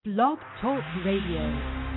Blog Talk Radio.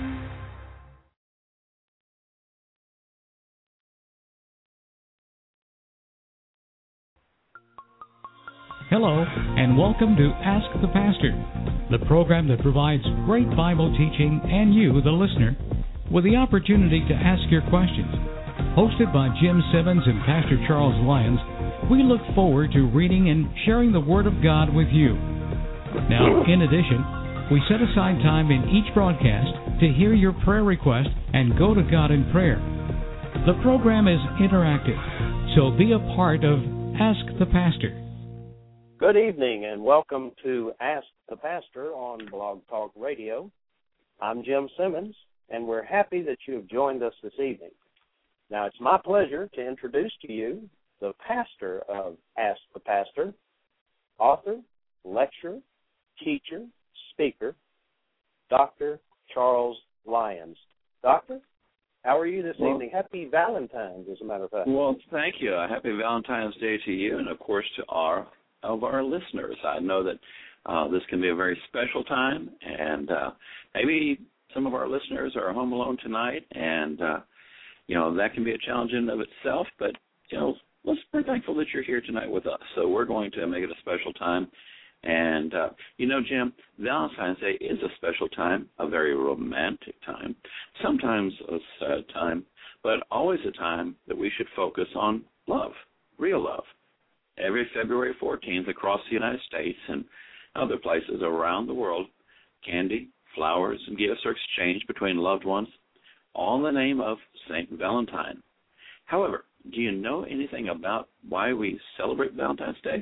Hello, and welcome to Ask the Pastor, the program that provides great Bible teaching and you, the listener, with the opportunity to ask your questions. Hosted by Jim Simmons and Pastor Charles Lyons, we look forward to reading and sharing the Word of God with you. Now, in addition, we set aside time in each broadcast to hear your prayer request and go to God in prayer. The program is interactive, so be a part of Ask the Pastor. Good evening and welcome to Ask the Pastor on Blog Talk Radio. I'm Jim Simmons, and we're happy that you have joined us this evening. Now, it's my pleasure to introduce to you the pastor of Ask the Pastor, author, lecturer, teacher, speaker, Dr. Charles Lyons. Doctor, how are you this evening? Happy Valentine's, as a matter of fact. Well, thank you. Happy Valentine's Day to you and, of course, to our listeners. I know that this can be a very special time, and maybe some of our listeners are home alone tonight, and, that can be a challenge in and of itself, but, we're thankful that you're here tonight with us. So we're going to make it a special time. And, Jim, Valentine's Day is a special time, a very romantic time, sometimes a sad time, but always a time that we should focus on love, real love. Every February 14th across the United States and other places around the world, candy, flowers, and gifts are exchanged between loved ones, all in the name of St. Valentine. However, do you know anything about why we celebrate Valentine's Day?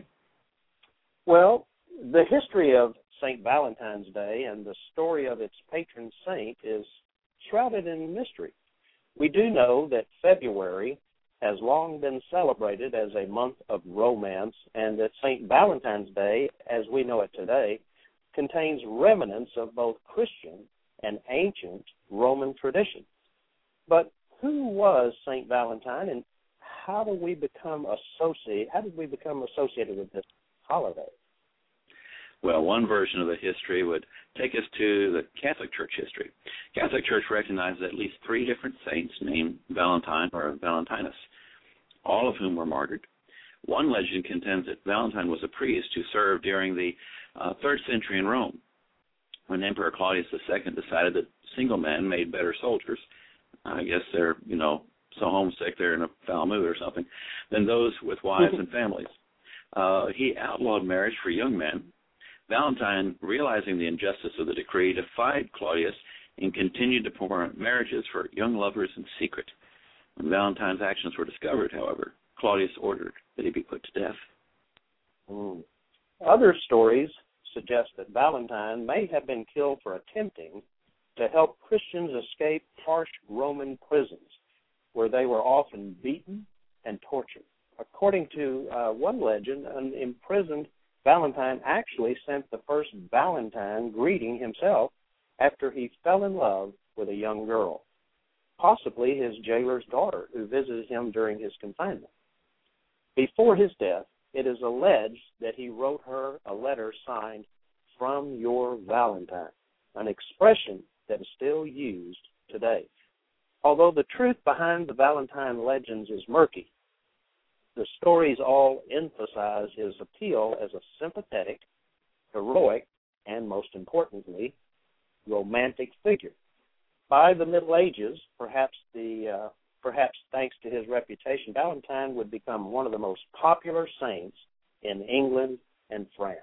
Well, the history of St. Valentine's Day and the story of its patron saint is shrouded in mystery. We do know that February has long been celebrated as a month of romance, and that St. Valentine's Day, as we know it today, contains remnants of both Christian and ancient Roman tradition. But who was St. Valentine, and how did we become associated with this holiday? Well, one version of the history would take us to the Catholic Church history. Catholic Church recognizes at least three different saints named Valentine or Valentinus, all of whom were martyred. One legend contends that Valentine was a priest who served during the 3rd century in Rome, when Emperor Claudius II decided that single men made better soldiers. I guess they're, so homesick they're in a foul mood or something, than those with wives and families. He outlawed marriage for young men. Valentine, realizing the injustice of the decree, defied Claudius and continued to perform marriages for young lovers in secret. When Valentine's actions were discovered, however, Claudius ordered that he be put to death. Other stories suggest that Valentine may have been killed for attempting to help Christians escape harsh Roman prisons, where they were often beaten and tortured. According to one legend, an imprisoned Valentine actually sent the first Valentine greeting himself after he fell in love with a young girl, possibly his jailer's daughter, who visited him during his confinement. Before his death, it is alleged that he wrote her a letter signed, "From your Valentine," an expression that is still used today. Although the truth behind the Valentine legends is murky, the stories all emphasize his appeal as a sympathetic, heroic, and most importantly, romantic figure. By the Middle Ages, perhaps thanks to his reputation, Valentine would become one of the most popular saints in England and France.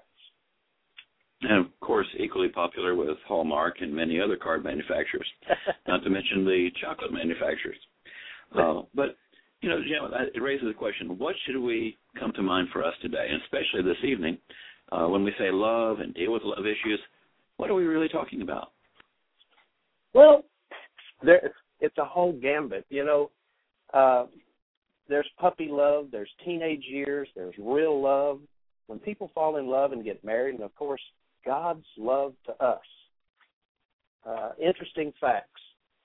And, of course, equally popular with Hallmark and many other card manufacturers, not to mention the chocolate manufacturers. But, Jim, it raises the question, what should we come to mind for us today, and especially this evening, when we say love and deal with love issues, what are we really talking about? Well, it's a whole gambit. There's puppy love, there's teenage years, there's real love. When people fall in love and get married, and, of course, God's love to us. Interesting facts.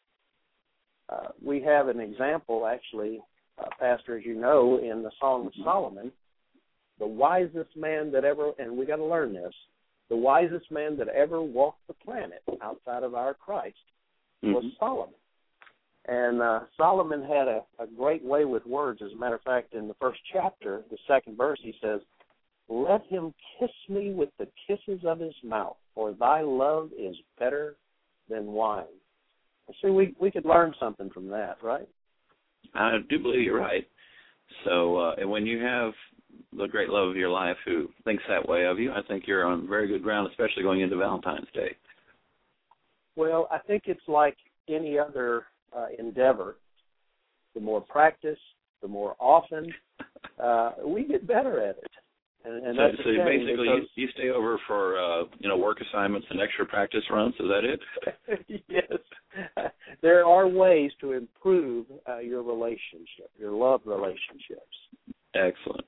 We have an example, actually, Pastor, as you know, in the Song of Solomon, the wisest man that ever, and we got to learn this, the wisest man that ever walked the planet out of our Christ was Solomon. And Solomon had a great way with words. As a matter of fact, in the first chapter, the second verse, he says, "Let him kiss me with the kisses of his mouth, for thy love is better than wine." See, we could learn something from that, right? I do believe you're right. So and when you have the great love of your life who thinks that way of you, I think you're on very good ground, especially going into Valentine's Day. Well, I think it's like any other endeavor. The more practice, the more often, we get better at it. And that's so basically, you stay over for work assignments and extra practice runs. Is that it? Yes, there are ways to improve your relationship, your love relationships. Excellent.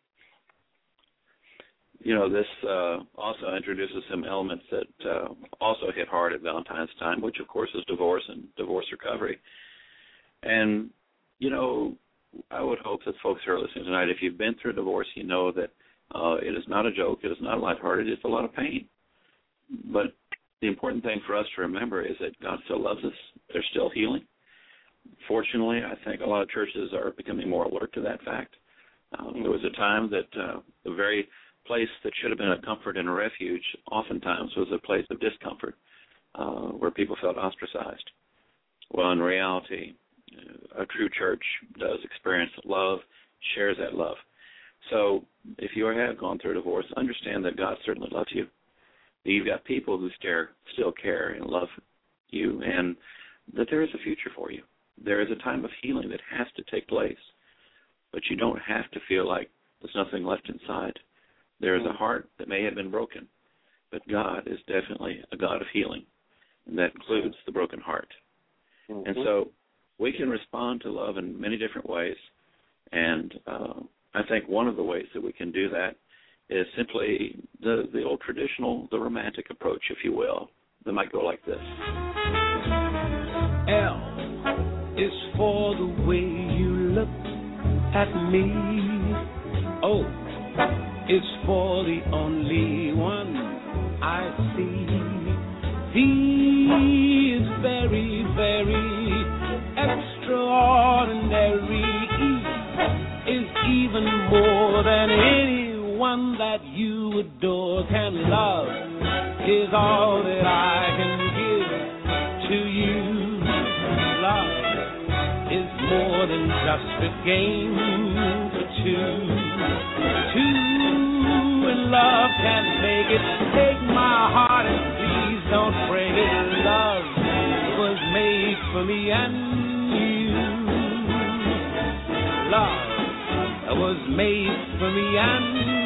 This also introduces some elements that also hit hard at Valentine's time, which of course is divorce and divorce recovery. And I would hope that folks who are listening tonight, if you've been through a divorce, you know that it is not a joke. It is not lighthearted. It's a lot of pain. But the important thing for us to remember is that God still loves us. There's still healing. Fortunately, I think a lot of churches are becoming more alert to that fact. There was a time that the very place that should have been a comfort and a refuge oftentimes was a place of discomfort where people felt ostracized. Well, in reality, a true church does experience love, shares that love. So if you have gone through a divorce, understand that God certainly loves you. You've got people who still care and love you, and that there is a future for you. There is a time of healing that has to take place, but you don't have to feel like there's nothing left inside. There is a heart that may have been broken, but God is definitely a God of healing, and that includes the broken heart. Mm-hmm. And so we can respond to love in many different ways, and I think one of the ways that we can do that is simply the old traditional, the romantic approach, if you will, that might go like this. L is for the way you look at me. O is for the only one I see. V is very, very extraordinary. E is even more than anyone that you adore can love. Is all that I can give to you. Love is more than just a game for two. Two in love can make it. Take my heart and please don't break it. Love was made for me and you. Love was made for me and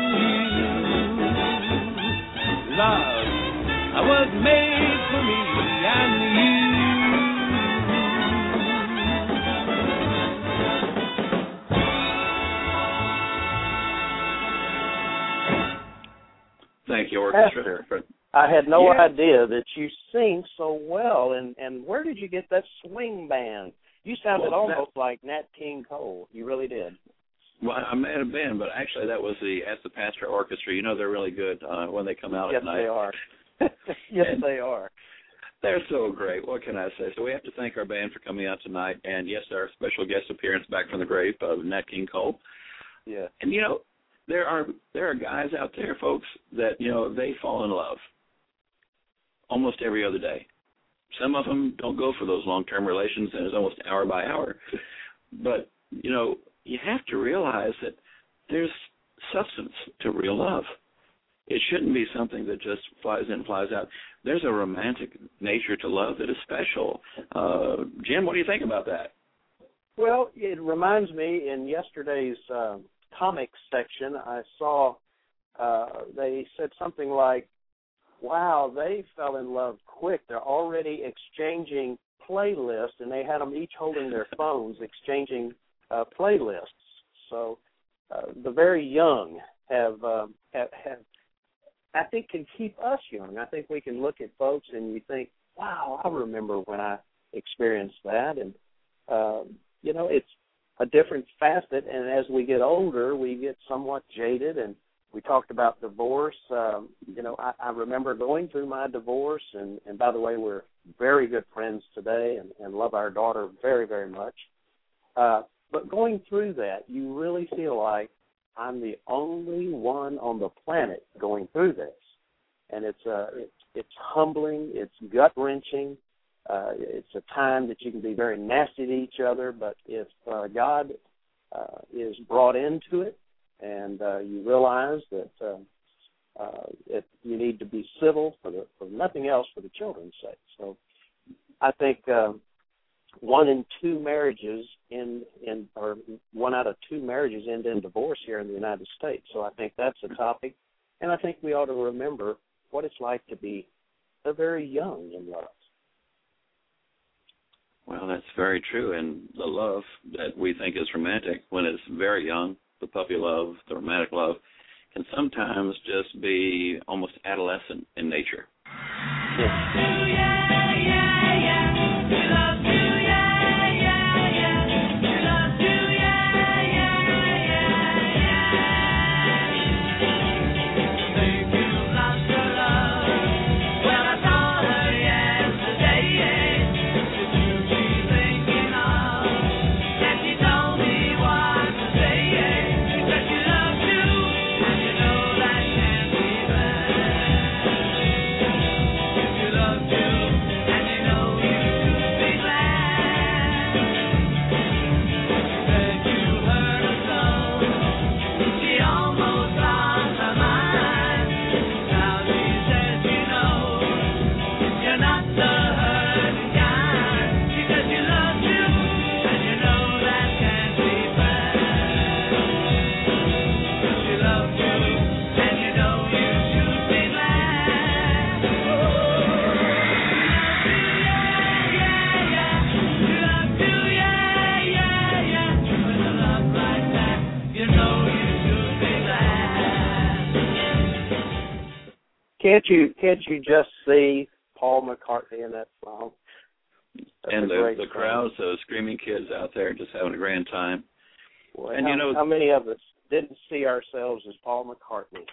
you. Love was made for me and you. Thank you, Orchestra. Pastor, I had no idea that you sing so well, and where did you get that swing band? You sounded almost like Nat King Cole. You really did. Well, I may have been, but actually that was the Ask the Pastor Orchestra. You know they're really good when they come out at night. Yes, they are. Yes, they are. They're so great. What can I say? So we have to thank our band for coming out tonight, and yes, our special guest appearance back from the grave of Nat King Cole. Yeah. And there are guys out there, folks, that they fall in love almost every other day. Some of them don't go for those long-term relations, and it's almost hour by hour. But you have to realize that there's substance to real love. It shouldn't be something that just flies in, flies out. There's a romantic nature to love that is special. Jim, what do you think about that? Well, it reminds me, in yesterday's comics section, I saw they said something like, wow, they fell in love quick. They're already exchanging playlists, and they had them each holding their phones, exchanging playlists. So the very young have I think can keep us young. I think we can look at folks and you think, wow, I remember when I experienced that. And, it's a different facet. And as we get older, we get somewhat jaded and We talked about divorce. I remember going through my divorce, and by the way, we're very good friends today and love our daughter very, very much. But going through that, you really feel like I'm the only one on the planet going through this. And it's humbling, it's gut-wrenching. It's a time that you can be very nasty to each other, but if God is brought into it, and you realize that you need to be civil for nothing else, for the children's sake. So I think 1 in 2 marriages or 1 out of 2 marriages end in divorce here in the United States. So I think that's a topic, and I think we ought to remember what it's like to be very young in love. Well, that's very true, and the love that we think is romantic when it's very young, the puppy love, the romantic love, can sometimes just be almost adolescent in nature. Yeah. Can't you just see Paul McCartney in that song? And the crowds of screaming kids out there just having a grand time. Well, and how many of us didn't see ourselves as Paul McCartney?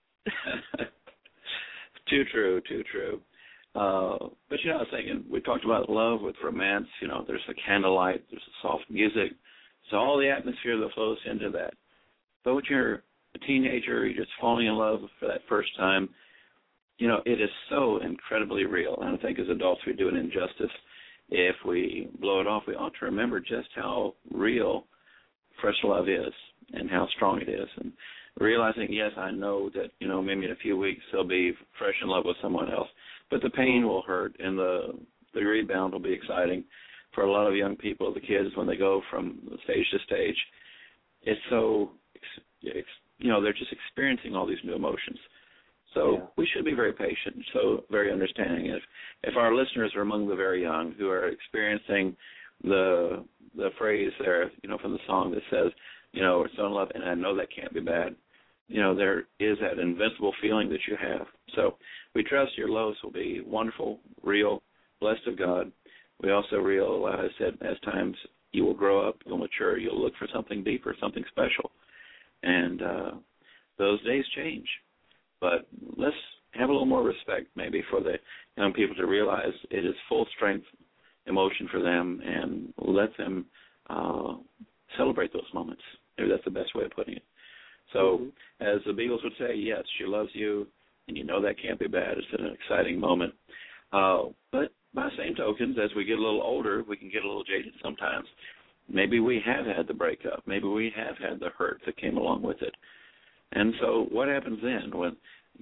Too true. But I was thinking, we talked about love with romance. There's the candlelight, there's the soft music, so all the atmosphere that flows into that. But when you're a teenager, you're just falling in love for that first time. It is so incredibly real. And I think as adults we do an injustice if we blow it off. We ought to remember just how real fresh love is and how strong it is. And realizing, yes, I know that, maybe in a few weeks they'll be fresh in love with someone else. But the pain will hurt and the rebound will be exciting for a lot of young people, the kids, when they go from stage to stage. It's so, they're just experiencing all these new emotions. So we should be very patient, so very understanding. If our listeners are among the very young who are experiencing the phrase there, from the song that says, we're so in love, and I know that can't be bad, there is that invincible feeling that you have. So we trust your lows will be wonderful, real, blessed of God. We also realize that as times you will grow up, you'll mature, you'll look for something deeper, something special. And those days change. But let's have a little more respect maybe for the young people to realize it is full strength emotion for them, and let them celebrate those moments. Maybe that's the best way of putting it. So as the Beatles would say, yes, she loves you, and that can't be bad. It's an exciting moment. But by the same tokens, as we get a little older, we can get a little jaded sometimes. Maybe we have had the breakup. Maybe we have had the hurt that came along with it. And so what happens then when,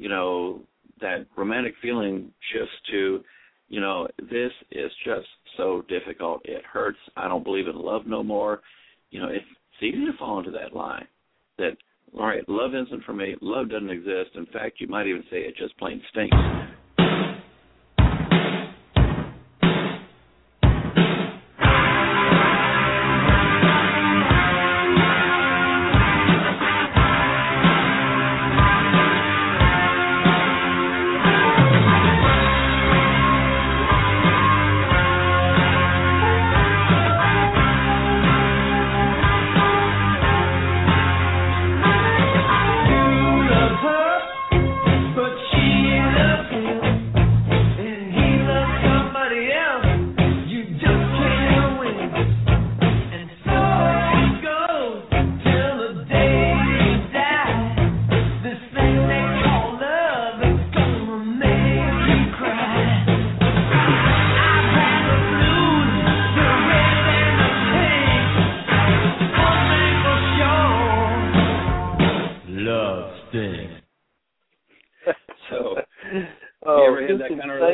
that romantic feeling shifts to, this is just so difficult. It hurts. I don't believe in love no more. It's easy to fall into that lie that, all right, love isn't for me. Love doesn't exist. In fact, you might even say it just plain stinks. Love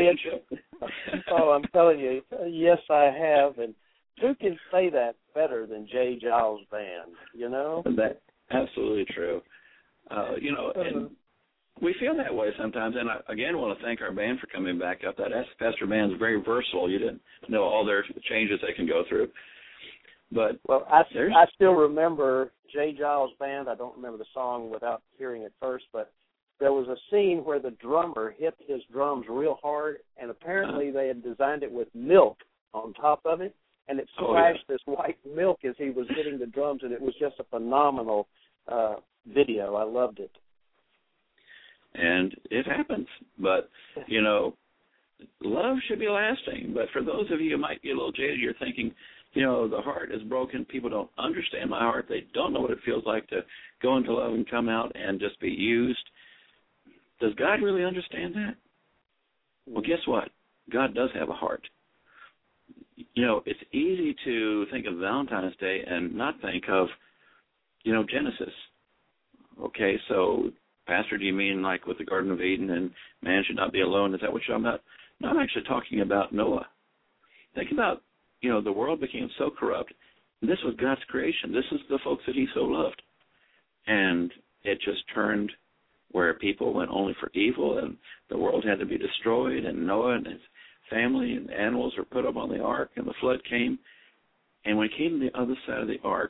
relationship? Oh, I'm telling you, yes, I have. And who can say that better than J. Giles Band, you know? That's absolutely true. And we feel that way sometimes. And I, again, want to thank our band for coming back up. That Ask the Pastor band is very versatile. You didn't know all their changes they can go through. But I still remember J. Giles Band. I don't remember the song without hearing it first, but there was a scene where the drummer hit his drums real hard, and apparently they had designed it with milk on top of it, and it splashed this white milk as he was hitting the drums, and it was just a phenomenal video. I loved it. And it happens. But, love should be lasting. But for those of you who might get a little jaded, you're thinking, the heart is broken. People don't understand my heart. They don't know what it feels like to go into love and come out and just be used. Does God really understand that? Well, guess what? God does have a heart. It's easy to think of Valentine's Day and not think of, Genesis. Okay, so, Pastor, do you mean like with the Garden of Eden and man should not be alone? Is that what you're talking about? No, I'm actually talking about Noah. Think about, the world became so corrupt. This was God's creation. This is the folks that he so loved. And it just turned where people went only for evil, and the world had to be destroyed, and Noah and his family and the animals were put up on the ark, and the flood came. And when it came to the other side of the ark,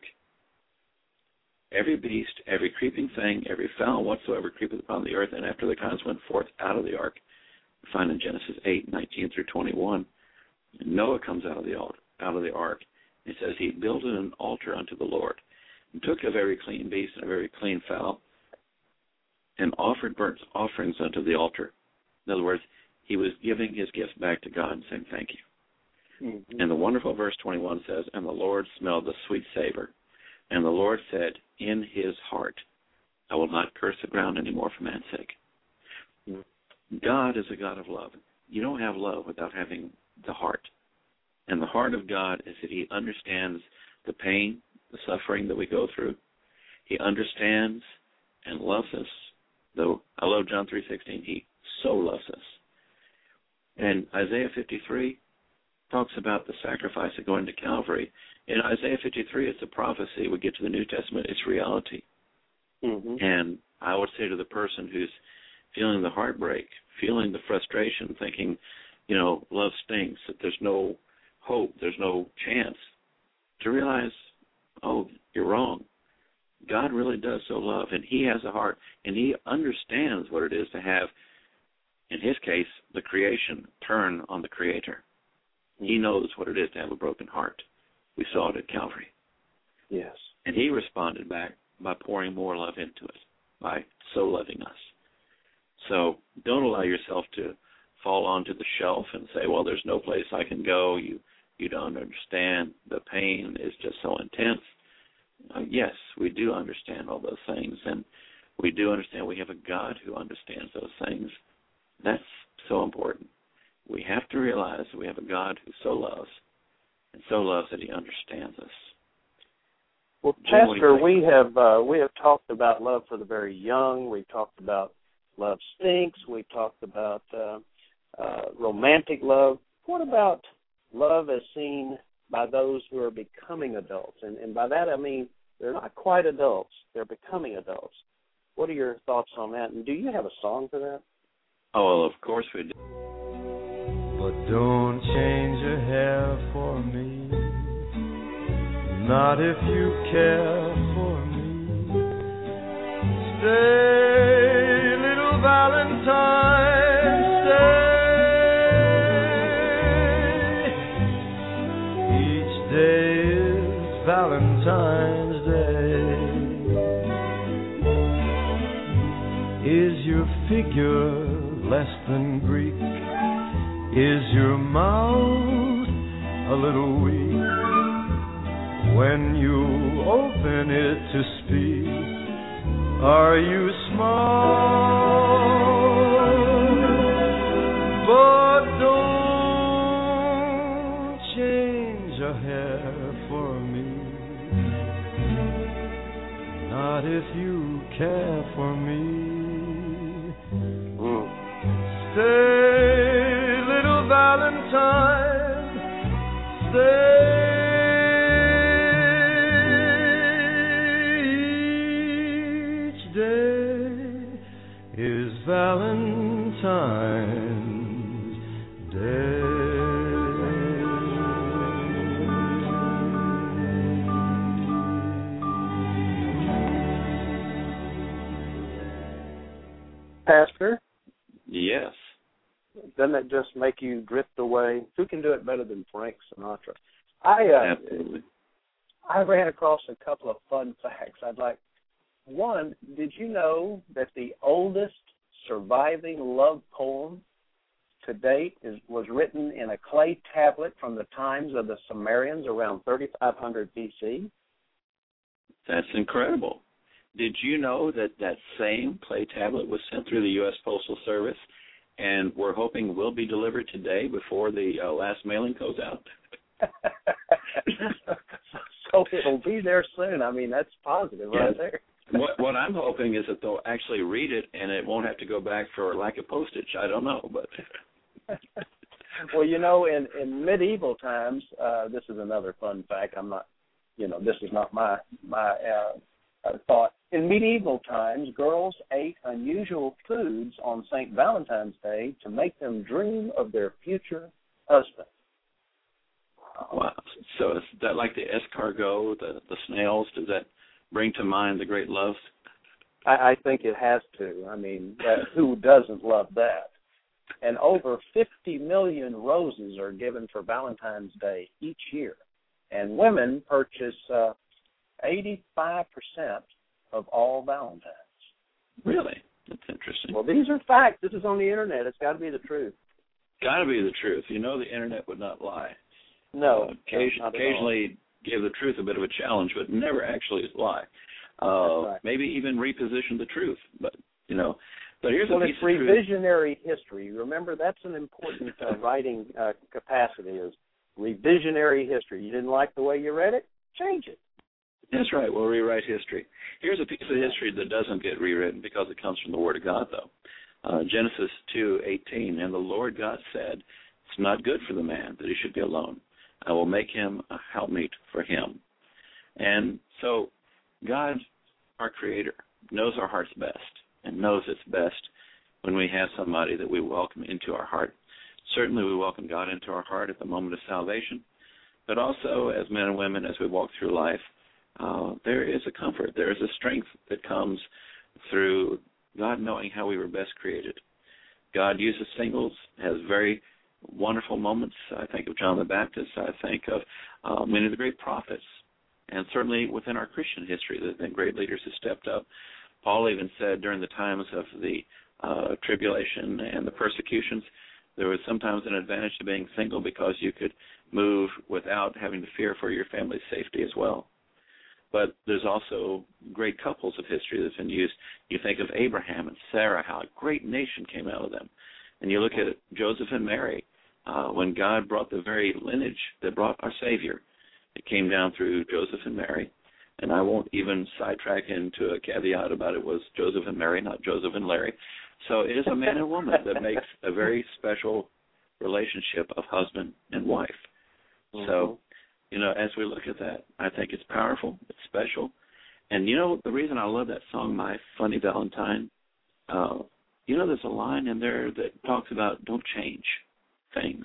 every beast, every creeping thing, every fowl whatsoever creepeth upon the earth, and after the kinds went forth out of the ark. We find in Genesis 8:19 through 21, and Noah comes out of the ark. It says he builded an altar unto the Lord, and took of every clean beast and of every clean fowl, and offered burnt offerings unto the altar. In other words, he was giving his gifts back to God and saying thank you. Mm-hmm. And the wonderful verse 21 says, and the Lord smelled the sweet savor. And the Lord said, in his heart, I will not curse the ground anymore for man's sake. Mm-hmm. God is a God of love. You don't have love without having the heart. And the heart of God is that he understands the pain, the suffering that we go through. He understands and loves us. Though I love John 3:16, he so loves us. And Isaiah 53 talks about the sacrifice of going to Calvary. In Isaiah 53, it's a prophecy. We get to the New Testament, it's reality. Mm-hmm. And I would say to the person who's feeling the heartbreak, feeling the frustration, thinking, love stinks, that there's no hope, there's no chance, to realize, oh, you're wrong. God really does so love, and he has a heart, and he understands what it is to have, in his case, the creation turn on the Creator. He knows what it is to have a broken heart. We saw it at Calvary. Yes. And he responded back by pouring more love into it, by so loving us. So don't allow yourself to fall onto the shelf and say, well, there's no place I can go. You don't understand. The pain is just so intense. Yes, we do understand all those things, and we do understand we have a God who understands those things. That's so important. We have to realize that we have a God who so loves, and so loves that he understands us. Well, Pastor, we have talked about love for the very young. We've talked about love stinks. We've talked about romantic love. What about love as seen by those who are becoming adults? And by that I mean they're not quite adults. They're becoming adults. What are your thoughts on that? And do you have a song for that? Oh, well, of course we do. But don't change your hair for me, not if you care for me. Stay, little Valentine, stay. Each day is Valentine's Day. Is your figure less than Greek? Is your mouth a little weak? When you open it to speak, are you smart? But don't change your hair for me, not if you care for me. Stay, Valentine. Say each day is Valentine's Day. Pastor? Yes. Doesn't it just make you drift away? Who can do it better than Frank Sinatra? Absolutely. I ran across a couple of fun facts. One, did you know that the oldest surviving love poem to date was written in a clay tablet from the times of the Sumerians around 3500 BC? That's incredible. Did you know that that same clay tablet was sent through the U.S. Postal Service, and we're hoping will be delivered today before the last mailing goes out? So it'll be there soon. I mean, that's positive right there. What I'm hoping is that they'll actually read it, and it won't have to go back for lack of postage. I don't know, but... Well, you know, in medieval times, this is another fun fact. I'm not, this is not my thought. In medieval times, girls ate unusual foods on St. Valentine's Day to make them dream of their future husband. Wow. So is that like the escargot, the snails? Does that bring to mind the great love? I think it has to. I mean, who doesn't love that? And over 50 million roses are given for Valentine's Day each year. And women purchase 85% of all Valentines. Really? That's interesting. Well, these are facts. This is on the Internet. It's got to be the truth. Got to be the truth. You know the Internet would not lie. No. Occasionally give the truth a bit of a challenge, but never actually lie. Right. Maybe even reposition the truth. But here's a piece it's revisionary history. Remember, that's an important writing capacity is revisionary history. You didn't like the way you read it? Change it. That's right. We'll rewrite history. Here's a piece of history that doesn't get rewritten because it comes from the Word of God, though. Genesis 2:18, and the Lord God said, it's not good for the man that he should be alone. I will make him a helpmeet for him. And so God, our Creator, knows our hearts best and knows it's best when we have somebody that we welcome into our heart. Certainly we welcome God into our heart at the moment of salvation, but also as men and women as we walk through life, there is a comfort, there is a strength that comes through God knowing how we were best created. God uses singles, has very wonderful moments. I think of John the Baptist. I think of many of the great prophets. And certainly within our Christian history, there have been great leaders who stepped up. Paul even said during the times of the tribulation and the persecutions, there was sometimes an advantage to being single because you could move without having to fear for your family's safety as well. But there's also great couples of history that's been used. You think of Abraham and Sarah, how a great nation came out of them. And you look at Joseph and Mary, when God brought the very lineage that brought our Savior. It came down through Joseph and Mary. And I won't even sidetrack into a caveat about it was Joseph and Mary, not Joseph and Larry. So it is a man and woman that makes a very special relationship of husband and wife. Mm-hmm. So, as we look at that, I think it's powerful, it's special. And, the reason I love that song, My Funny Valentine, there's a line in there that talks about don't change things.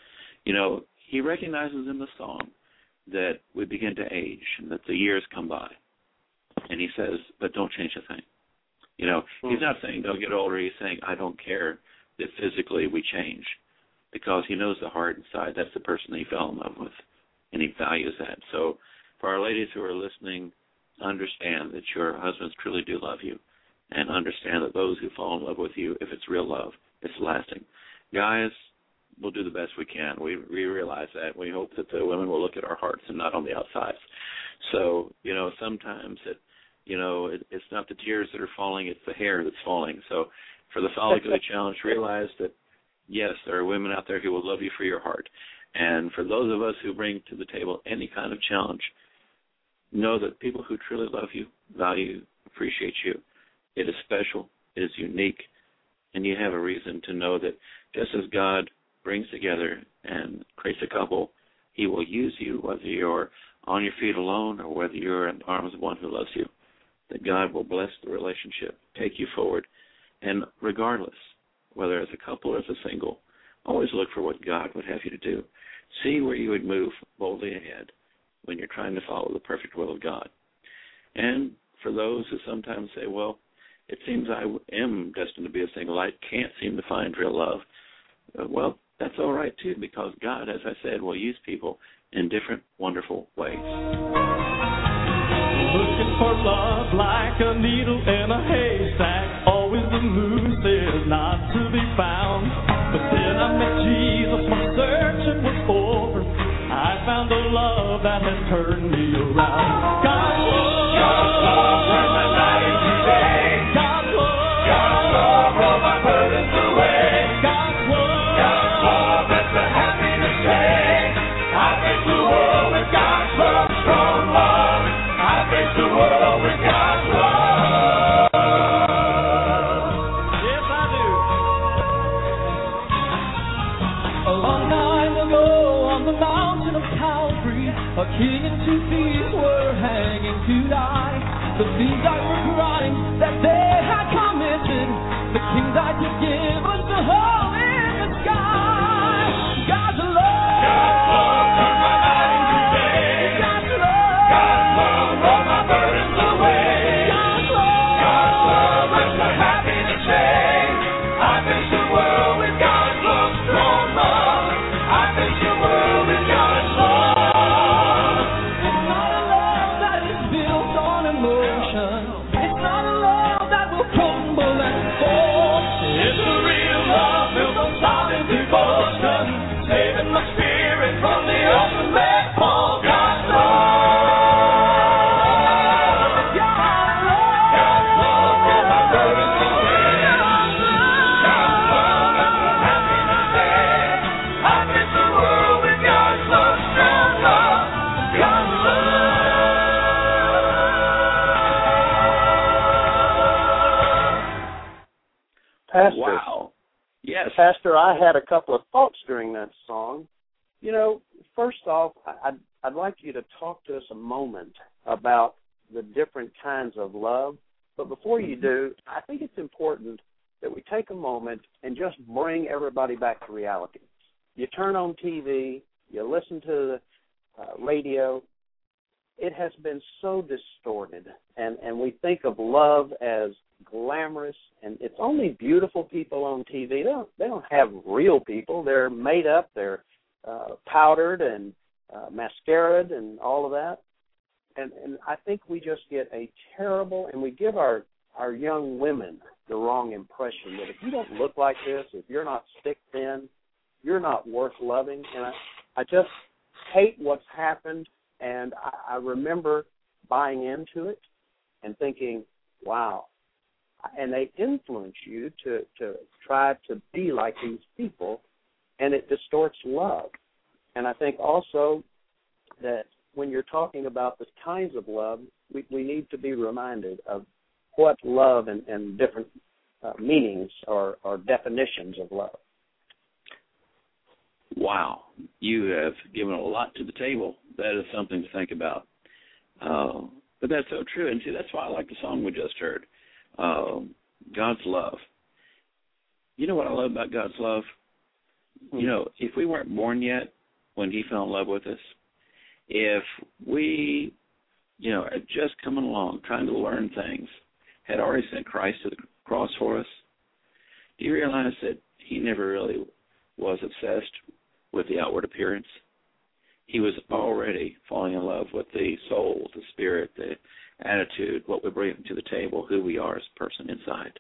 He recognizes in the song that we begin to age and that the years come by. And he says, but don't change a thing. He's not saying don't get older. He's saying I don't care that physically we change because he knows the heart inside. That's the person that he fell in love with, and he values that. So for our ladies who are listening, understand that your husbands truly do love you, and understand that those who fall in love with you, if it's real love, it's lasting. Guys, we'll do the best we can. We realize that. We hope that the women will look at our hearts and not on the outsides. So, sometimes it's not the tears that are falling, it's the hair that's falling. So for the follically challenged, realize that, yes, there are women out there who will love you for your heart. And for those of us who bring to the table any kind of challenge, know that people who truly love you, value, appreciate you. It is special, it is unique, and you have a reason to know that just as God brings together and creates a couple, he will use you, whether you're on your feet alone or whether you're in the arms of one who loves you. That God will bless the relationship, take you forward. And regardless, whether as a couple or as a single, always look for what God would have you to do. See where you would move boldly ahead when you're trying to follow the perfect will of God. And for those who sometimes say, well, it seems I am destined to be a single, I can't seem to find real love. Well, that's all right, too, because God, as I said, will use people in different, wonderful ways. Looking for love like a needle in a haystack. Always the moon says not to be found. But then I met Jesus, my searching was over. I found a love that has turned me around. God's love, turned my night into day. God's love, rolled my burdens away. God's love, that's the happiness day. I face the world with God's love, strong love. I face the world with God's love. Yes, I do. A long time ago on the mountain of Calvary, a king and 2 thieves were hanging to die. The thieves died for crimes that they had committed. The king died to give us the hope in the sky. God's love turned my night into day. God's love rolled my burdens away. God's love left a happiness shade. I face the world with God's love, strong love. I face the world with God's love. It's not a love that is built on emotion. It's not a love that will crumble and fall. It's a real love built on solid devotion, saving my spirit from the ultimate fall. God's love. Pastor, Wow. Yes. Pastor, I had a couple of thoughts during that song. You know, first off, I'd like you to talk to us a moment about the different kinds of love. But before you do, I think it's important that we take a moment and just bring everybody back to reality. You turn on TV, you listen to the radio. It has been so distorted, and we think of love as glamorous, and it's only beautiful people on TV. They don't have real people. They're made up. They're powdered and mascaraed and all of that. And I think we just get a terrible, and we give our young women the wrong impression that if you don't look like this, if you're not stick thin, you're not worth loving. And I just hate what's happened, and I remember buying into it and thinking, wow. And they influence you to try to be like these people, and it distorts love. And I think also that when you're talking about the kinds of love, we need to be reminded of what love and different meanings or definitions of love. Wow. You have given a lot to the table. That is something to think about. But that's so true. And see, that's why I like the song we just heard. God's love. You know what I love about God's love? You know, if we weren't born yet when he fell in love with us, if we, are just coming along, trying to learn things, had already sent Christ to the cross for us, do you realize that he never really was obsessed with the outward appearance? He was already falling in love with the soul, the spirit, the attitude, what we bring to the table, who we are as a person inside.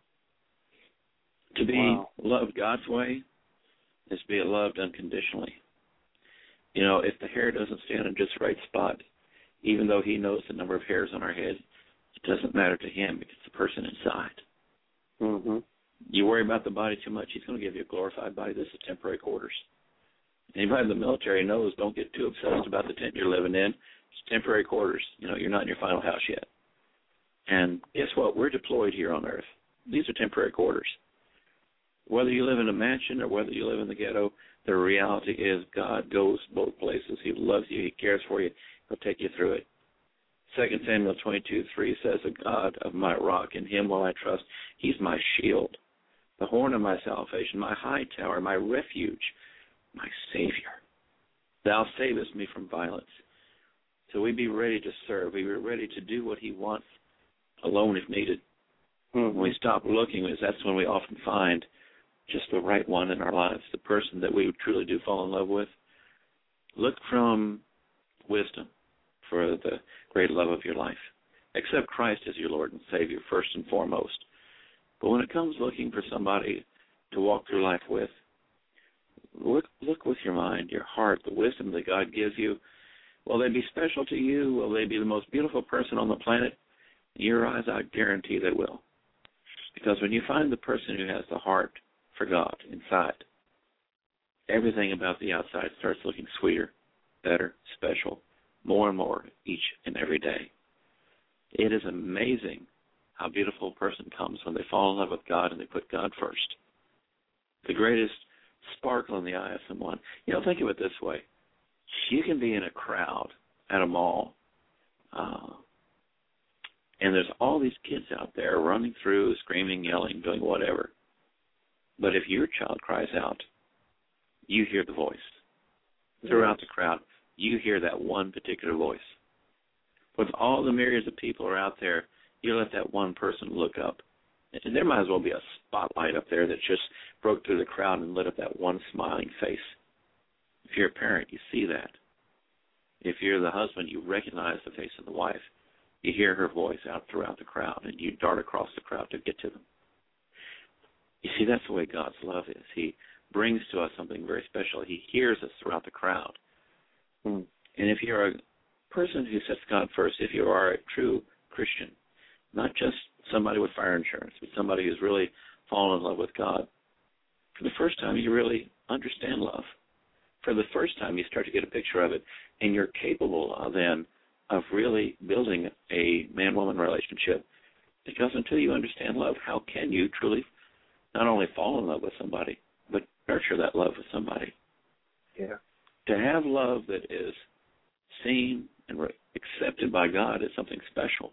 To be loved God's way is to be loved unconditionally. If the hair doesn't stand in just the right spot, even though he knows the number of hairs on our head, it doesn't matter to him because it's the person inside. Mm-hmm. You worry about the body too much, he's going to give you a glorified body. This is temporary quarters. Anybody in the military knows don't get too obsessed about the tent you're living in. It's temporary quarters. You're not in your final house yet. And guess what? We're deployed here on earth. These are temporary quarters. Whether you live in a mansion or whether you live in the ghetto, the reality is God goes both places. He loves you. He cares for you. He'll take you through it. 2 Samuel 22:3 says, "The God of my rock, in him will I trust. He's my shield, the horn of my salvation, my high tower, my refuge, my Savior. Thou savest me from violence." So we be ready to serve. We be ready to do what he wants alone if needed. When we stop looking, that's when we often find just the right one in our lives, the person that we truly do fall in love with. Look from wisdom for the great love of your life. Accept Christ as your Lord and Savior first and foremost. But when it comes looking for somebody to walk through life with, look with your mind, your heart, the wisdom that God gives you. Will they be special to you? Will they be the most beautiful person on the planet? In your eyes, I guarantee they will. Because when you find the person who has the heart for God inside, everything about the outside starts looking sweeter, better, special, more and more each and every day. It is amazing how beautiful a person comes when they fall in love with God and they put God first. The greatest sparkle in the eye of someone. Think of it this way. You can be in a crowd at a mall, and there's all these kids out there running through, screaming, yelling, doing whatever. But if your child cries out, you hear the voice. Throughout the crowd, you hear that one particular voice. When all the myriads of people are out there, you let that one person look up. And there might as well be a spotlight up there that just broke through the crowd and lit up that one smiling face. If you're a parent, you see that. If you're the husband, you recognize the face of the wife. You hear her voice out throughout the crowd, and you dart across the crowd to get to them. You see, that's the way God's love is. He brings to us something very special. He hears us throughout the crowd. And if you're a person who sets God first, if you are a true Christian, not just somebody with fire insurance, but somebody who's really fallen in love with God, for the first time you really understand love. For the first time you start to get a picture of it, and you're capable then of really building a man-woman relationship. Because until you understand love, how can you truly not only fall in love with somebody, but nurture that love with somebody? Yeah. To have love that is seen and accepted by God is something special.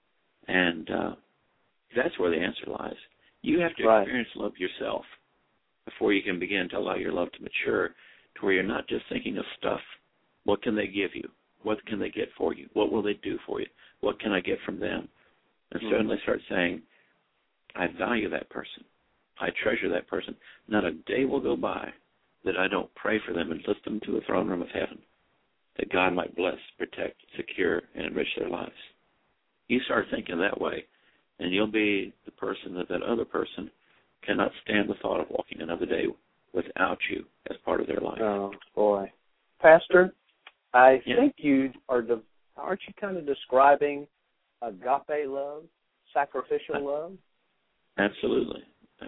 And that's where the answer lies. You have to experience love yourself before you can begin to allow your love to mature to where you're not just thinking of stuff. What can they give you? What can they get for you? What will they do for you? What can I get from them? And suddenly start saying, I value that person. I treasure that person. Not a day will go by that I don't pray for them and lift them to the throne room of heaven, that God might bless, protect, secure, and enrich their lives. You start thinking that way, and you'll be the person that other person cannot stand the thought of walking another day without you as part of their life. Oh, boy. Pastor, I think you aren't you kind of describing agape love, sacrificial love? Absolutely.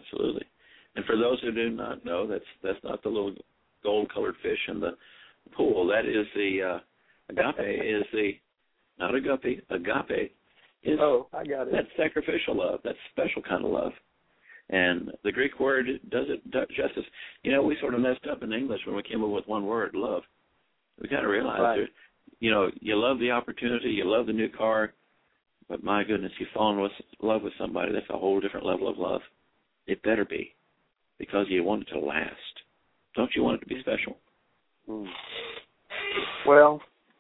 And for those who do not know, that's not the little gold-colored fish in the pool. That is the agape is the, not agape, agape is I got it. That's sacrificial love. That's special kind of love. And the Greek word does it justice. We sort of messed up in English when we came up with one word, love. We got to realize that, you love the opportunity, you love the new car, but my goodness, you fall in love with somebody, that's a whole different level of love. It better be, because you want it to last. Don't you want it to be special? Well,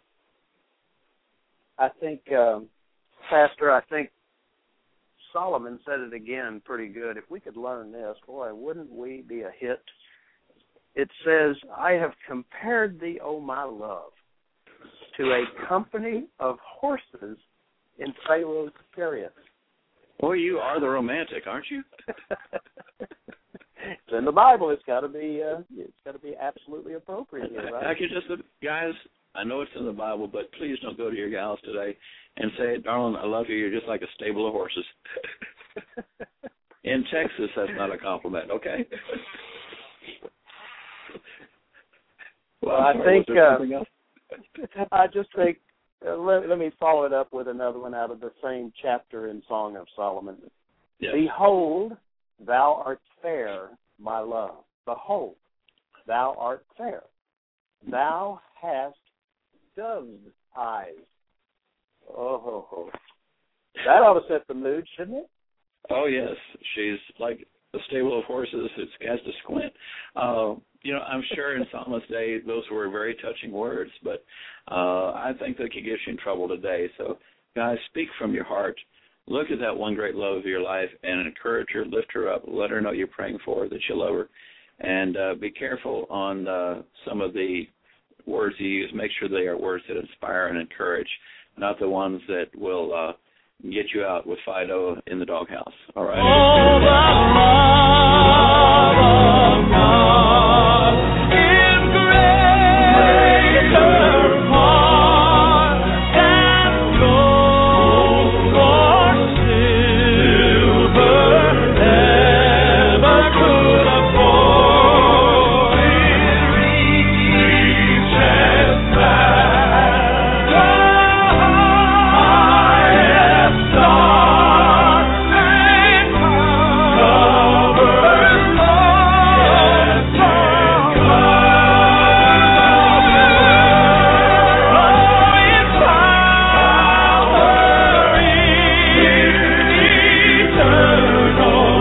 I think, Pastor, Solomon said it again pretty good. If we could learn this, boy, wouldn't we be a hit? It says, I have compared thee, O my love, to a company of horses in Pharaoh's chariot. Boy, you are the romantic, aren't you? It's in the Bible. It's got to be absolutely appropriate here, right? I could just, guys, I know it's in the Bible, but please don't go to your gals today and say, darling, I love you. You're just like a stable of horses. In Texas, that's not a compliment, okay? Well, I think, I just think, let me follow it up with another one out of the same chapter in Song of Solomon. Yes. Behold, thou art fair my love. Behold, thou art fair. Thou hast dove's eyes. Oh, that ought to set the mood, shouldn't it? Oh, yes. She's like a stable of horses that has to squint. I'm sure in Psalmist's day those were very touching words, but I think they could get you in trouble today. So, guys, speak from your heart. Look at that one great love of your life and encourage her, lift her up, let her know you're praying for her, that you love her. And be careful on some of the words you use. Make sure they are words that inspire and encourage, not the ones that will get you out with Fido in the doghouse. All right? Oh, the love of God is greater far than gold or silver ever could afford. It reaches back the highest star and covers lost from its power is eternal,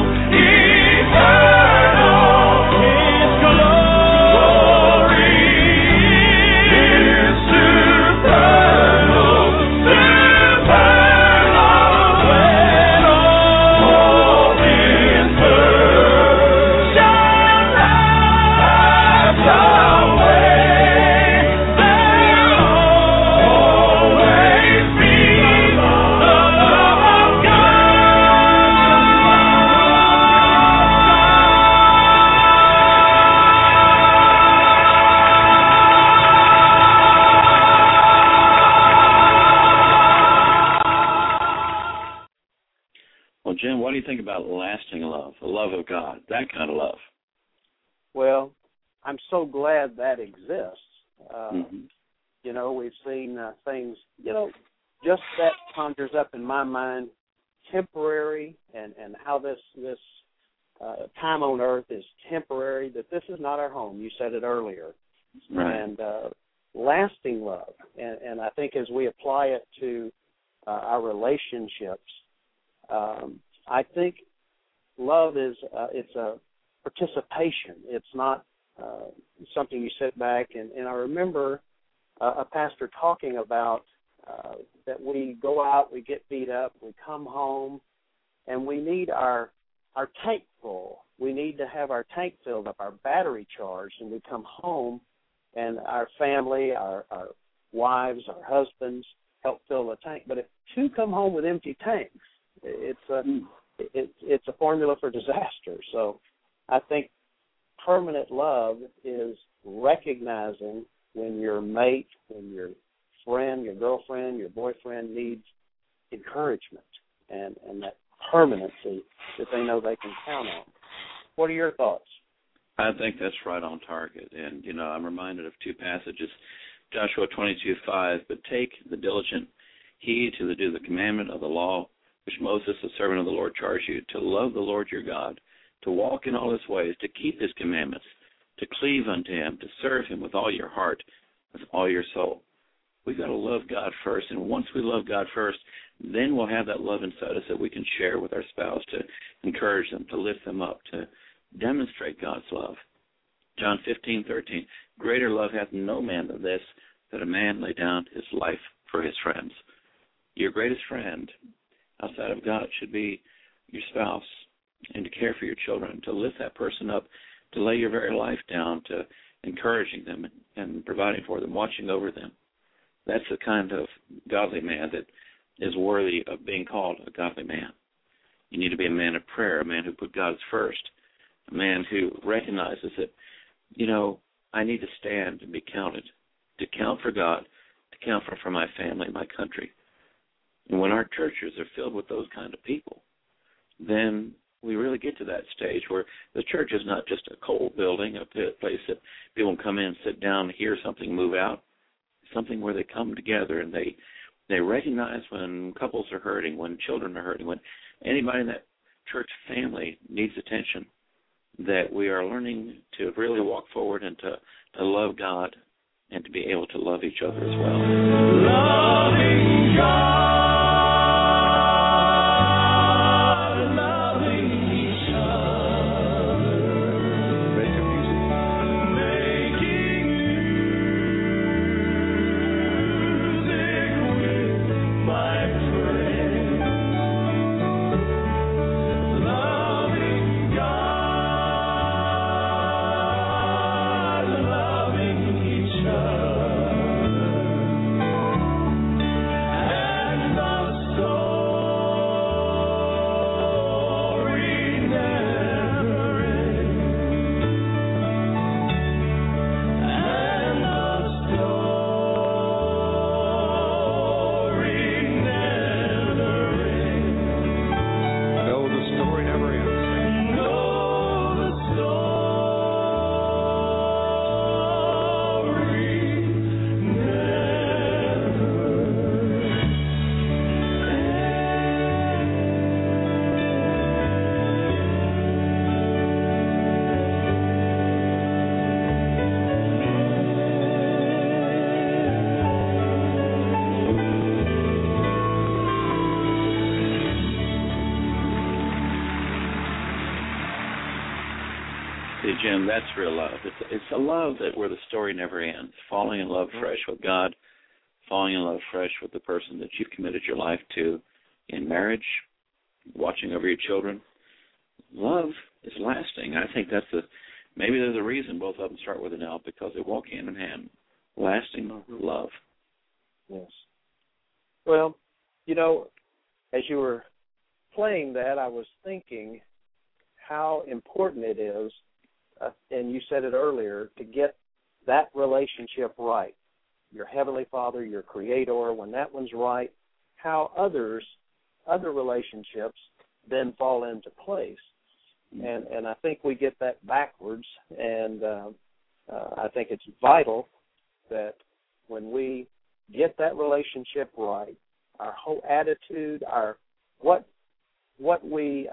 His glory is supernal, when all His birds shall rise away, there'll always be the love of Well, Jim, what do you think about lasting love, the love of God, that kind of love? Well, I'm so glad that exists. Mm-hmm. We've seen things, just that conjures up in my mind temporary and how this time on earth is temporary, that this is not our home. You said it earlier. Right. And lasting love. And I think as we apply it to our relationships, I think love is it's a participation. It's not something you sit back and I remember a pastor talking about that we go out, we get beat up, we come home, and we need our tank full. We need to have our tank filled up, our battery charged, and we come home, and our family, our wives, our husbands help fill the tank. But if two come home with empty tanks, it's a formula for disaster. So I think permanent love is recognizing when your mate, when your friend, your girlfriend, your boyfriend needs encouragement and that permanency that they know they can count on. What are your thoughts? I think that's right on target. And, I'm reminded of two passages, Joshua 22:5, but take the diligent heed to do the commandment of the law, which Moses, the servant of the Lord, charged you, to love the Lord your God, to walk in all his ways, to keep his commandments, to cleave unto him, to serve him with all your heart, with all your soul. We've got to love God first, and once we love God first, then we'll have that love inside us that we can share with our spouse, to encourage them, to lift them up, to demonstrate God's love. John 15:13, greater love hath no man than this, that a man lay down his life for his friends. Your greatest friend outside of God should be your spouse, and to care for your children, to lift that person up, to lay your very life down, to encouraging them and providing for them, watching over them. That's the kind of godly man that is worthy of being called a godly man. You need to be a man of prayer, a man who put God first, a man who recognizes that, I need to stand and be counted, to count for God, to count for my family, my country. And when our churches are filled with those kind of people, then we really get to that stage where the church is not just a cold building, a place that people can come in, sit down, hear something, move out. It's something where they come together and they recognize when couples are hurting, when children are hurting, when anybody in that church family needs attention. that we are learning to really walk forward and to love God and to be able to love each other as well. Loving God. Jim, that's real love. It's a love that where the story never ends. Falling in love fresh with God, falling in love fresh with the person that you've committed your life to in marriage, watching over your children. Love is lasting. I think maybe there's a reason both of them start with an L, because they walk hand in hand. Lasting love. Yes. Well, as you were playing that, I was thinking how important it is, and you said it earlier, to get that relationship right. Your Heavenly Father, your Creator, when that one's right, how other relationships then fall into place. And I think we get that backwards, and I think it's vital that when we get that relationship right, our whole attitude, what we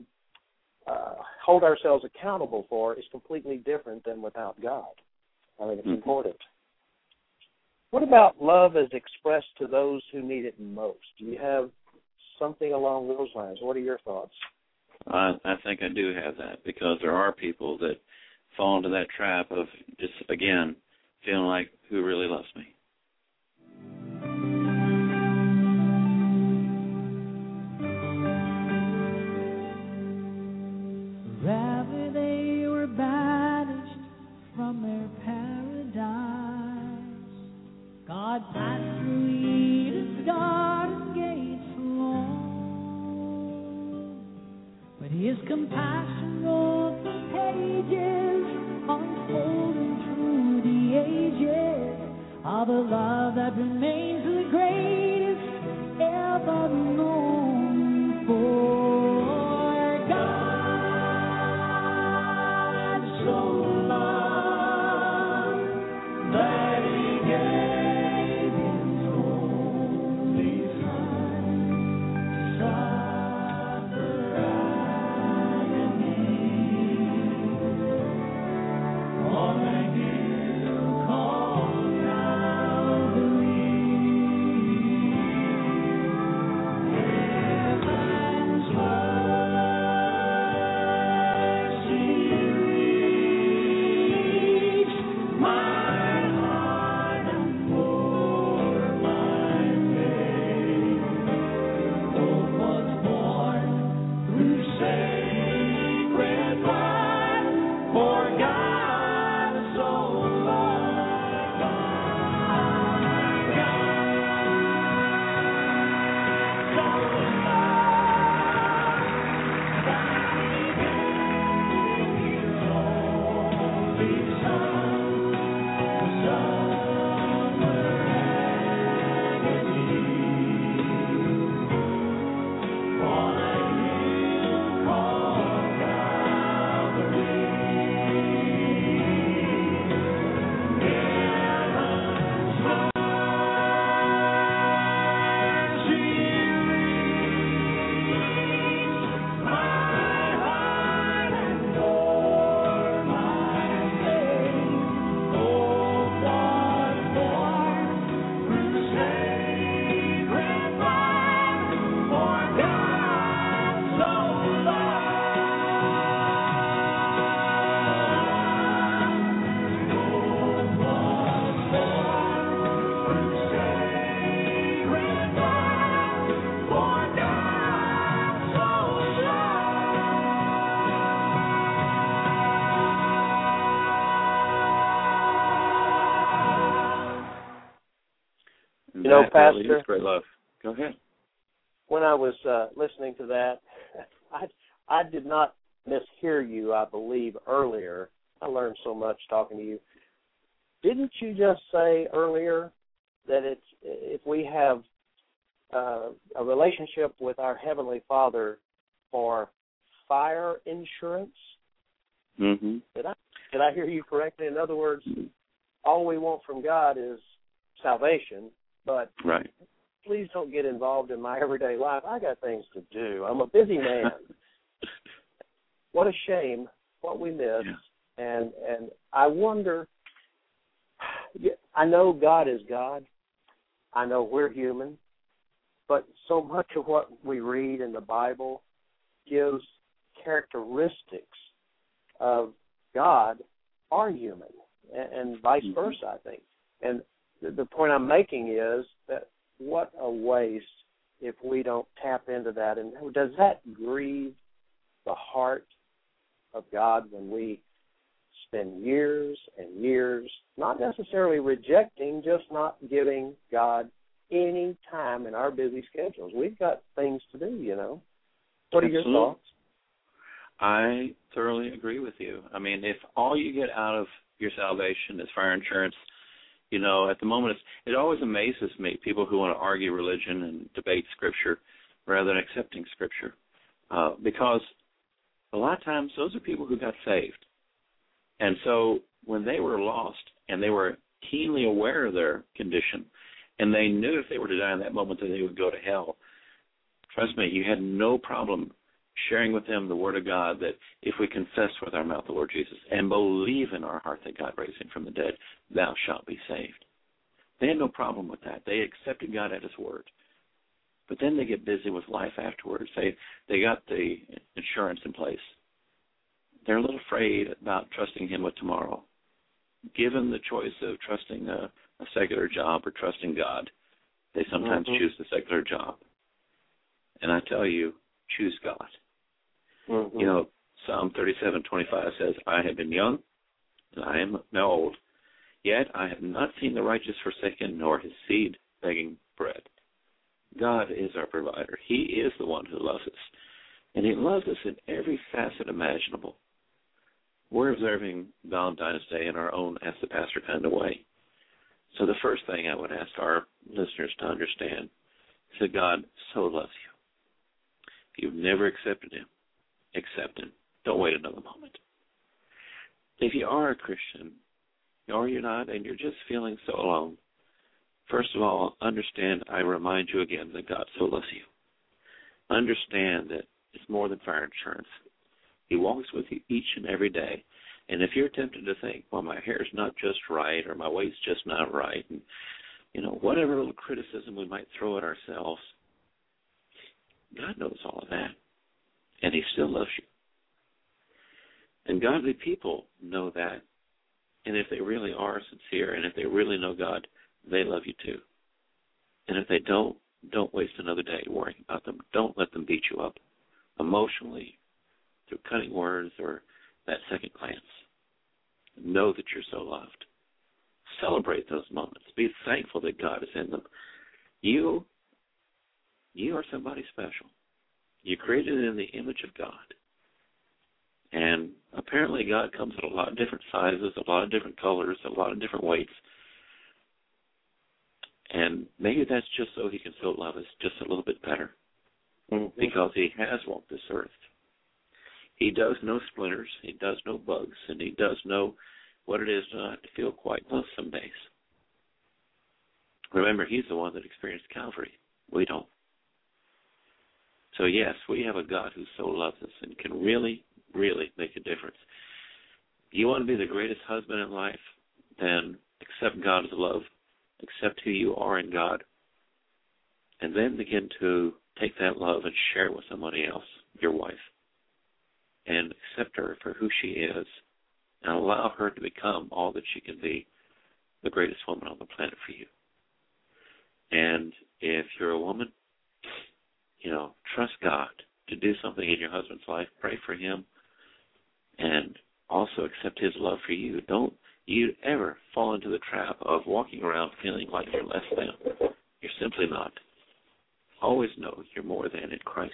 hold ourselves accountable for is completely different than without God. I think it's important. What about love as expressed to those who need it most? Do you have something along those lines? What are your thoughts? I think I do have that, because there are people that fall into that trap of just, again, feeling like, who really loves me? Rather they were banished from their paradise. God passed through Eden's garden gates alone, but His compassion wrote the pages, unfolding through the ages, of a love that remains the greatest ever known. For God so loved that He gave His only Son to suffer agony on that hill called Calvary. And you know, that Pastor, really is great love. Go ahead. when I was listening to that, I did not mishear you, I believe, earlier. I learned so much talking to you. Didn't you just say earlier that if we have a relationship with our Heavenly Father for fire insurance? Mm-hmm. Did I hear you correctly? In other words, all we want from God is salvation, but right. Please don't get involved in my everyday life. I got things to do. I'm a busy man. What a shame what we miss. Yeah. And I wonder, I know God is God. I know we're human. But so much of what we read in the Bible gives characteristics of God are human, and vice versa, I think. And the point I'm making is that what a waste if we don't tap into that. And does that grieve the heart of God when we spend years and years not necessarily rejecting, just not giving God any time in our busy schedules? We've got things to do, you know. What are your thoughts? I thoroughly agree with you. I mean, if all you get out of your salvation is fire insurance, you know, at the moment, it always amazes me, people who want to argue religion and debate Scripture rather than accepting Scripture, because a lot of times those are people who got saved. And so when they were lost and they were keenly aware of their condition and they knew if they were to die in that moment that they would go to hell, trust me, you had no problem sharing with them the Word of God that if we confess with our mouth the Lord Jesus and believe in our heart that God raised him from the dead, thou shalt be saved. They had no problem with that. They accepted God at his word. But then they get busy with life afterwards. They got the insurance in place. They're a little afraid about trusting him with tomorrow. Given the choice of trusting a secular job or trusting God, they sometimes choose the secular job. And I tell you, choose God. Mm-hmm. You know, Psalm 37:25 says, I have been young, and I am now old, yet I have not seen the righteous forsaken, nor his seed begging bread. God is our provider. He is the one who loves us, and he loves us in every facet imaginable. We're observing Valentine's Day in our own Ask the Pastor kind of way. So the first thing I would ask our listeners to understand is that God so loves you. If you've never accepted him, accept him. Don't wait another moment. If you are a Christian, or you're not, and you're just feeling so alone, first of all, understand, I remind you again, that God so loves you. Understand that it's more than fire insurance. He walks with you each and every day. And if you're tempted to think, well, my hair's not just right, or my weight's just not right, and, you know, whatever little criticism we might throw at ourselves, God knows all of that, and he still loves you. And godly people know that, and if they really are sincere, and if they really know God, they love you too. And if they don't waste another day worrying about them. Don't let them beat you up emotionally through cutting words or that second glance. Know that you're so loved. Celebrate those moments. Be thankful that God is in them. You are somebody special. You're created in the image of God. And apparently God comes in a lot of different sizes, a lot of different colors, a lot of different weights. And maybe that's just so he can still love us just a little bit better. Mm-hmm. Because he has walked this earth. He does know splinters, he does know bugs, and he does know what it is to feel quite low some days. Remember, he's the one that experienced Calvary. We don't. So, yes, we have a God who so loves us and can really, really make a difference. You want to be the greatest husband in life? Then accept God's love, accept who you are in God, and then begin to take that love and share it with somebody else, your wife, and accept her for who she is and allow her to become all that she can be, the greatest woman on the planet for you. And if you're a woman, trust God to do something in your husband's life. Pray for him and also accept his love for you. Don't you ever fall into the trap of walking around feeling like you're less than. simply not, always know you're more than in Christ.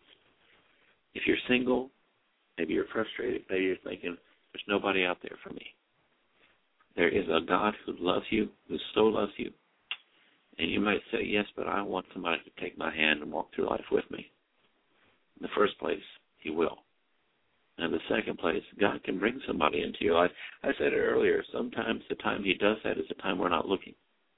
If you're single, maybe you're frustrated, maybe you're thinking, there's nobody out there for me. There is a God who loves you, who so loves you. And you might say, yes, but I want somebody to take my hand and walk through life with me. In the first place, he will. And in the second place, God can bring somebody into your life. I said it earlier, sometimes the time he does that is the time we're not looking.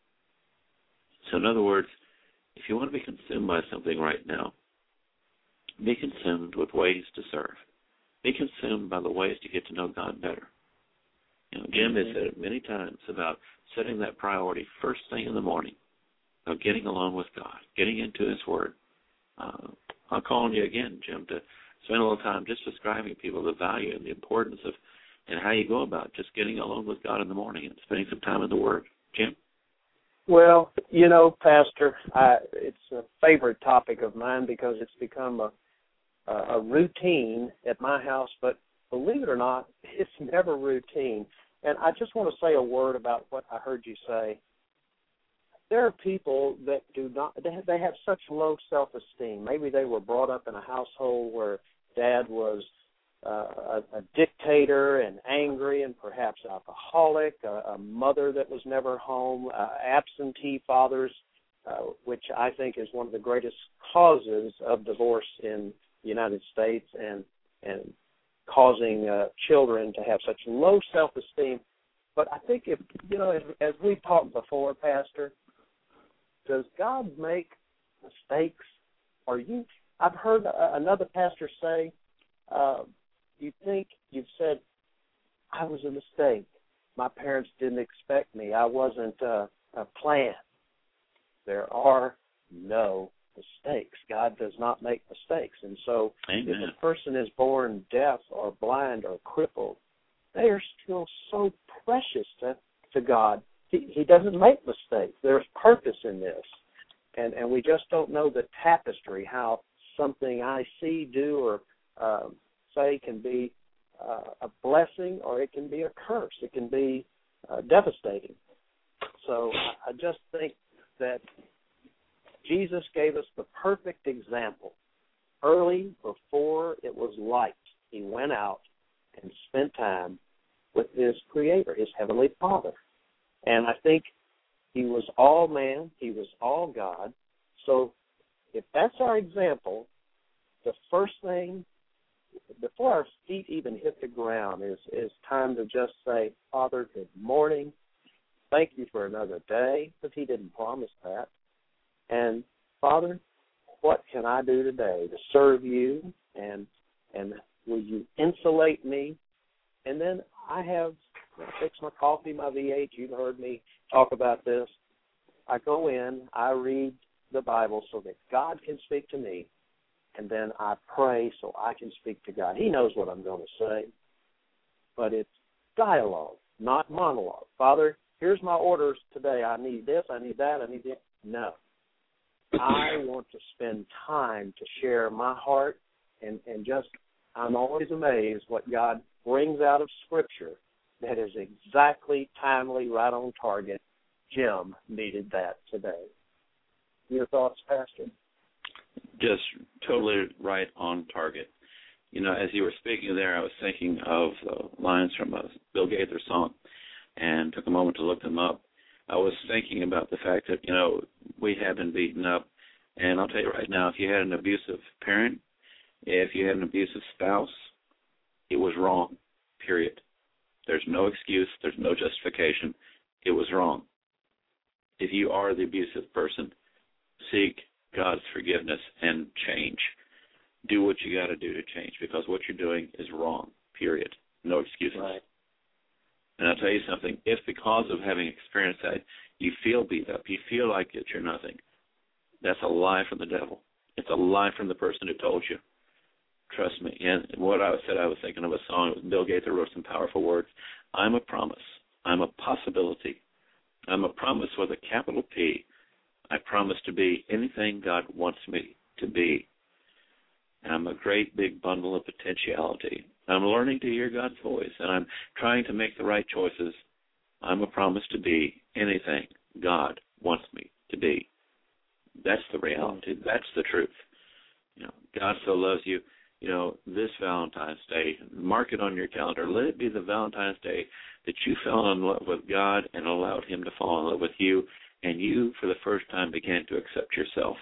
So in other words, if you want to be consumed by something right now, be consumed with ways to serve. Be consumed by the ways to get to know God better. You know, Jim has said it many times about setting that priority first thing in the morning, of getting alone with God, getting into his word. I'll call on you again, Jim, to spend a little time just describing to people the value and the importance of and how you go about just getting alone with God in the morning and spending some time in the Word. Jim? Well, you know, Pastor, it's a favorite topic of mine because it's become a routine at my house, but believe it or not, it's never routine. And I just want to say a word about what I heard you say. There are people that do not, they have such low self-esteem. Maybe they were brought up in a household where dad was a dictator and angry and perhaps alcoholic, a mother that was never home, absentee fathers, which I think is one of the greatest causes of divorce in the United States and causing children to have such low self-esteem. But I think if, you know, as we've talked before, Pastor, does God make mistakes? I've heard another pastor say, you think you've said, I was a mistake. My parents didn't expect me. I wasn't a plan. There are no mistakes. God does not make mistakes. And so Amen. If a person is born deaf or blind or crippled, they are still so precious to God. He doesn't make mistakes. There's purpose in this. And we just don't know the tapestry, how something I see, do, or say can be a blessing or it can be a curse. It can be devastating. So I just think that Jesus gave us the perfect example. Early, before it was light, he went out and spent time with his Creator, his Heavenly Father. And I think he was all man, he was all God. So if that's our example, the first thing, before our feet even hit the ground, is time to just say, Father, good morning. Thank you for another day, because he didn't promise that. And, Father, what can I do today to serve you? And will you insulate me? And then I fix my coffee, my V8. You've heard me talk about this. I go in, I read the Bible so that God can speak to me, and then I pray so I can speak to God. He knows what I'm going to say, but it's dialogue, not monologue. Father, here's my orders today. I need this, I need that, I need that. No. I want to spend time to share my heart, and just I'm always amazed what God brings out of Scripture that is exactly timely, right on target. Jim needed that today. Your thoughts, Pastor? Just totally right on target. You know, as you were speaking there, I was thinking of lines from a Bill Gaither song and took a moment to look them up. I was thinking about the fact that, you know, we have been beaten up. And I'll tell you right now, if you had an abusive parent, if you had an abusive spouse, it was wrong, period. There's no excuse. There's no justification. It was wrong. If you are the abusive person, seek God's forgiveness and change. Do what you got to do to change, because what you're doing is wrong, period. No excuses. Right. And I'll tell you something, if because of having experienced that, you feel beat up, you feel like that you're nothing, that's a lie from the devil. It's a lie from the person who told you. Trust me. And what I said, I was thinking of a song. Bill Gaither wrote some powerful words. I'm a promise. I'm a possibility. I'm a promise with a capital P. I promise to be anything God wants me to be. I'm a great big bundle of potentiality. I'm learning to hear God's voice, and I'm trying to make the right choices. I'm a promise to be anything God wants me to be. That's the reality. That's the truth. God so loves you. This Valentine's Day, mark it on your calendar. Let it be the Valentine's Day that you fell in love with God and allowed him to fall in love with you, and you, for the first time, began to accept yourself.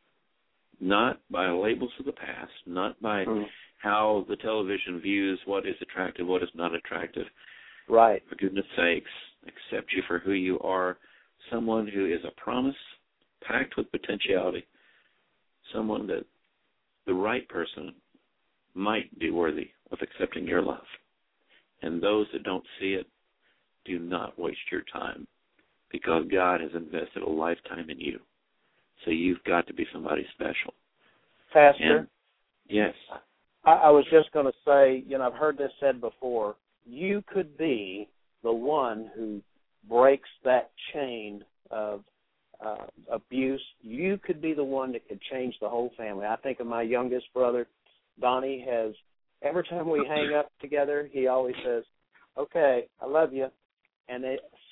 Not by labels of the past, not by how the television views what is attractive, what is not attractive. Right. For goodness sakes, accept you for who you are, someone who is a promise packed with potentiality, someone that the right person might be worthy of accepting your love. And those that don't see it, do not waste your time, because God has invested a lifetime in you. So you've got to be somebody special. Pastor? Yes. I was just going to say, I've heard this said before, you could be the one who breaks that chain of abuse. You could be the one that could change the whole family. I think of my youngest brother, Donnie, every time we hang up together, he always says, okay, I love you. And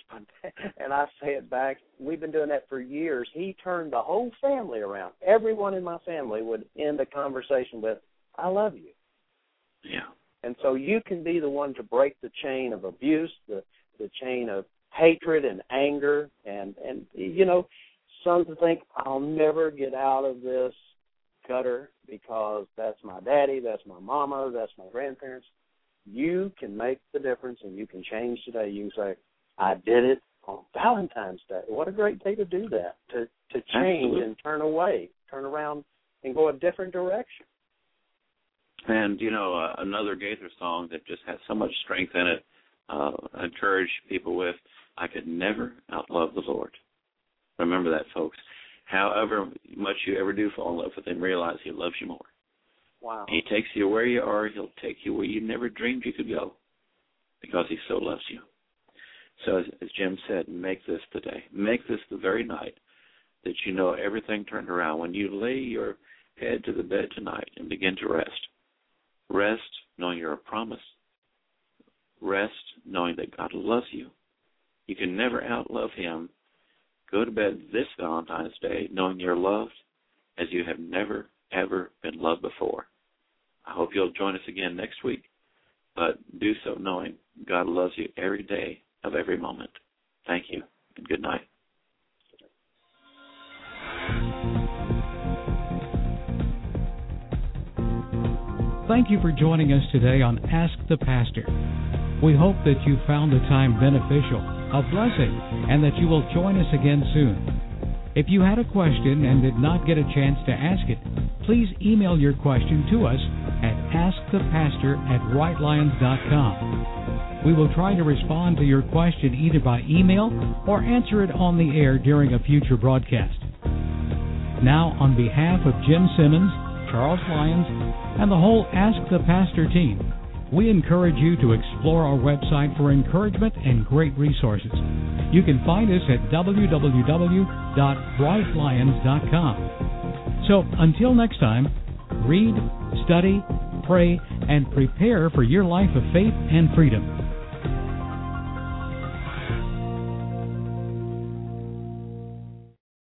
I say it back. We've been doing that for years. He turned the whole family around. Everyone in my family would end the conversation with, I love you. Yeah. And so you can be the one to break the chain of abuse, the chain of hatred and anger, and some think, I'll never get out of this gutter because that's my daddy, that's my mama, that's my grandparents. You can make the difference, and you can change today. You can say, I did it on Valentine's Day. What a great day to do that, to change Absolutely. and turn away, turn around and go a different direction. And, another Gaither song that just has so much strength in it, I encourage people with, I could never outlove the Lord. Remember that, folks. However much you ever do fall in love with him, realize he loves you more. Wow. He takes you where you are. He'll take you where you never dreamed you could go, because he so loves you. So as Jim said, make this the day. Make this the very night that you know everything turned around. When you lay your head to the bed tonight and begin to rest, rest knowing you're a promise. Rest knowing that God loves you. You can never outlove him. Go to bed this Valentine's Day knowing you're loved as you have never, ever been loved before. I hope you'll join us again next week, but do so knowing God loves you every day of every moment. Thank you, and good night. Thank you for joining us today on Ask the Pastor. We hope that you found the time beneficial, a blessing, and that you will join us again soon. If you had a question and did not get a chance to ask it, please email your question to us at askthepastor@rightlions.com. We will try to respond to your question either by email or answer it on the air during a future broadcast. Now, on behalf of Jim Simmons, Charles Lyons, and the whole Ask the Pastor team, we encourage you to explore our website for encouragement and great resources. You can find us at www.brightlions.com. So until next time, read, study, pray, and prepare for your life of faith and freedom.